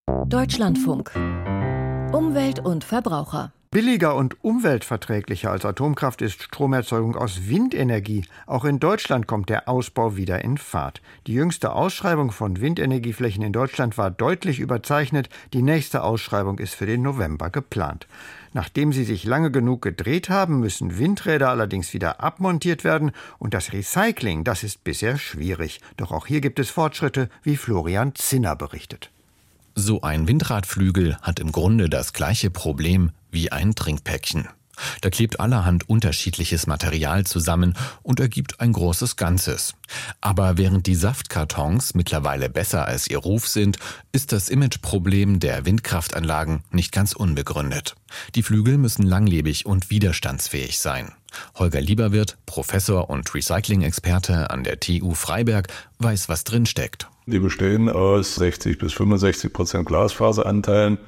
Deutschlandfunk. Umwelt und Verbraucher. Billiger und umweltverträglicher als Atomkraft ist Stromerzeugung aus Windenergie. Auch in Deutschland kommt der Ausbau wieder in Fahrt. Die jüngste Ausschreibung von Windenergieflächen in Deutschland war deutlich überzeichnet. Die nächste Ausschreibung ist für den November geplant. Nachdem sie sich lange genug gedreht haben, müssen Windräder allerdings wieder abmontiert werden. Und das Recycling, das ist bisher schwierig. Doch auch hier gibt es Fortschritte, wie Florian Zinner berichtet. So ein Windradflügel hat im Grunde das gleiche Problem wie ein Trinkpäckchen. Da klebt allerhand unterschiedliches Material zusammen und ergibt ein großes Ganzes. Aber während die Saftkartons mittlerweile besser als ihr Ruf sind, ist das Imageproblem der Windkraftanlagen nicht ganz unbegründet. Die Flügel müssen langlebig und widerstandsfähig sein. Holger Lieberwirth, Professor und Recycling-Experte an der TU Freiberg, weiß, was drinsteckt. Die bestehen aus 60-65% Glasfaseranteilen,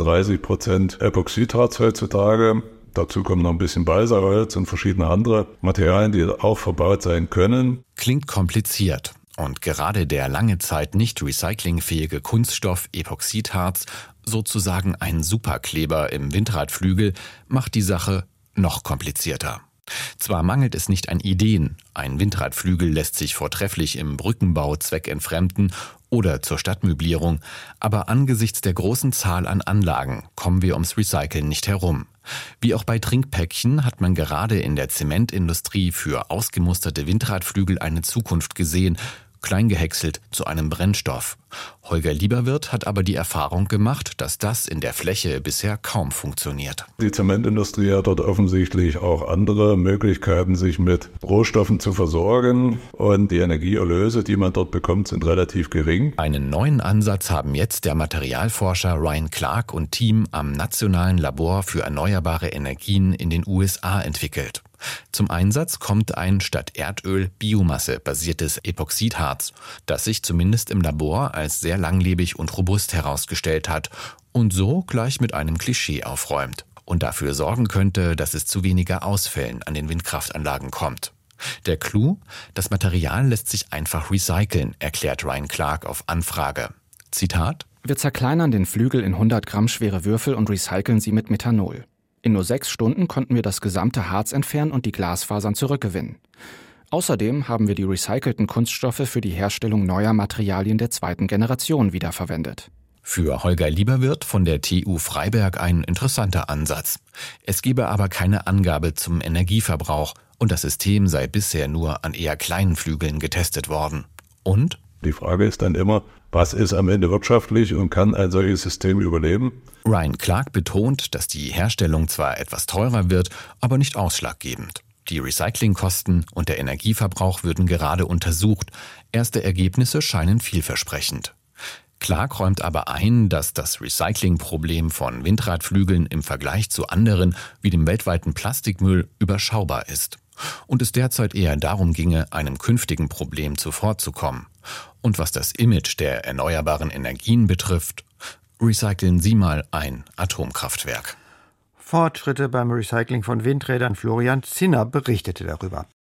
35% Epoxidharz heutzutage. Dazu kommen noch ein bisschen Balsaholz und verschiedene andere Materialien, die auch verbaut sein können. Klingt kompliziert. Und gerade der lange Zeit nicht recyclingfähige Kunststoff Epoxidharz, sozusagen ein Superkleber im Windradflügel, macht die Sache noch komplizierter. Zwar mangelt es nicht an Ideen, ein Windradflügel lässt sich vortrefflich im Brückenbau zweckentfremden oder zur Stadtmöblierung, aber angesichts der großen Zahl an Anlagen kommen wir ums Recyceln nicht herum. Wie auch bei Trinkpäckchen hat man gerade in der Zementindustrie für ausgemusterte Windradflügel eine Zukunft gesehen, klein gehäckselt zu einem Brennstoff. Holger Lieberwirth hat aber die Erfahrung gemacht, dass das in der Fläche bisher kaum funktioniert. Die Zementindustrie hat dort offensichtlich auch andere Möglichkeiten, sich mit Rohstoffen zu versorgen. Und die Energieerlöse, die man dort bekommt, sind relativ gering. Einen neuen Ansatz haben jetzt der Materialforscher Ryan Clark und Team am Nationalen Labor für erneuerbare Energien in den USA entwickelt. Zum Einsatz kommt ein statt Erdöl Biomasse-basiertes Epoxidharz, das sich zumindest im Labor als sehr langlebig und robust herausgestellt hat und so gleich mit einem Klischee aufräumt und dafür sorgen könnte, dass es zu weniger Ausfällen an den Windkraftanlagen kommt. Der Clou: Das Material lässt sich einfach recyceln, erklärt Ryan Clark auf Anfrage. Zitat: Wir zerkleinern den Flügel in 100 Gramm schwere Würfel und recyceln sie mit Methanol. In nur 6 Stunden konnten wir das gesamte Harz entfernen und die Glasfasern zurückgewinnen. Außerdem haben wir die recycelten Kunststoffe für die Herstellung neuer Materialien der 2. Generation wiederverwendet. Für Holger Lieberwirth von der TU Freiberg ein interessanter Ansatz. Es gebe aber keine Angabe zum Energieverbrauch und das System sei bisher nur an eher kleinen Flügeln getestet worden. Und? Die Frage ist dann immer, was ist am Ende wirtschaftlich und kann ein solches System überleben? Ryan Clark betont, dass die Herstellung zwar etwas teurer wird, aber nicht ausschlaggebend. Die Recyclingkosten und der Energieverbrauch würden gerade untersucht. Erste Ergebnisse scheinen vielversprechend. Clark räumt aber ein, dass das Recyclingproblem von Windradflügeln im Vergleich zu anderen, wie dem weltweiten Plastikmüll, überschaubar ist. Und es derzeit eher darum ginge, einem künftigen Problem zuvorzukommen. Und was das Image der erneuerbaren Energien betrifft, recyceln Sie mal ein Atomkraftwerk. Fortschritte beim Recycling von Windrädern. Florian Zinner berichtete darüber.